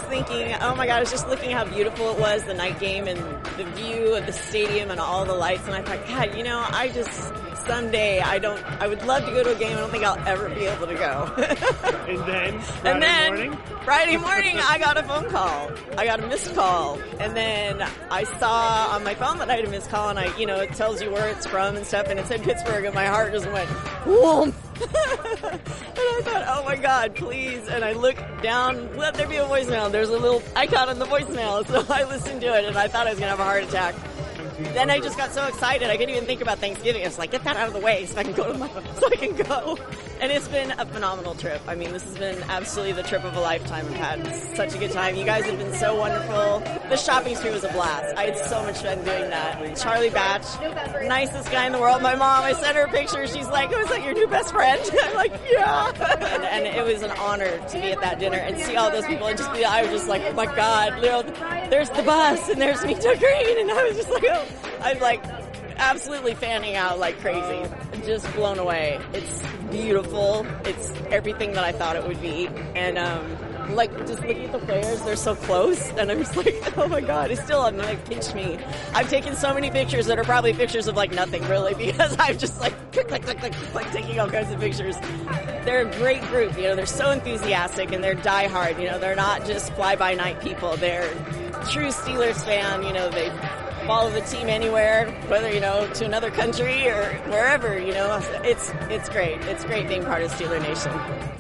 thinking, oh my God, I was just looking how beautiful it was, the night game and the view of the stadium and all the lights. And I thought, God, someday I would love to go to a game. I don't think I'll ever be able to go. And then Friday morning, I got a phone call. I got a missed call. And then I saw on my phone that I had a missed call, and it tells you where it's from and stuff, and it said Pittsburgh, and my heart just went, whoom. And I thought, oh my God, please. And I looked down, let there be a voicemail. There's a little icon on the voicemail. So I listened to it, and I thought I was going to have a heart attack. Then I just got so excited, I couldn't even think about Thanksgiving. I was like, get that out of the way so I can go. And it's been a phenomenal trip. I mean, this has been absolutely the trip of a lifetime. I've had such a good time. You guys have been so wonderful. The shopping spree was a blast. I had so much fun doing that. Charlie Batch, nicest guy in the world. My mom, I sent her a picture. She's like, oh, is that your new best friend? I'm like, yeah. And it was an honor to be at that dinner and see all those people and I was just like, oh my God, there's the bus and there's Mito Green. And I was just like, oh. I'm like absolutely fanning out like crazy. Just blown away. It's beautiful. It's everything that I thought it would be. And just looking at the players, they're so close. And I'm just like, oh my God, I'm like, pinch me. I've taken so many pictures that are probably pictures of like nothing really, because I'm just like, click, taking all kinds of pictures. They're a great group. They're so enthusiastic and they're diehard. They're not just fly-by-night people. They're true Steelers fan. They follow the team anywhere, whether, to another country or wherever, it's great. It's great being part of Steeler Nation.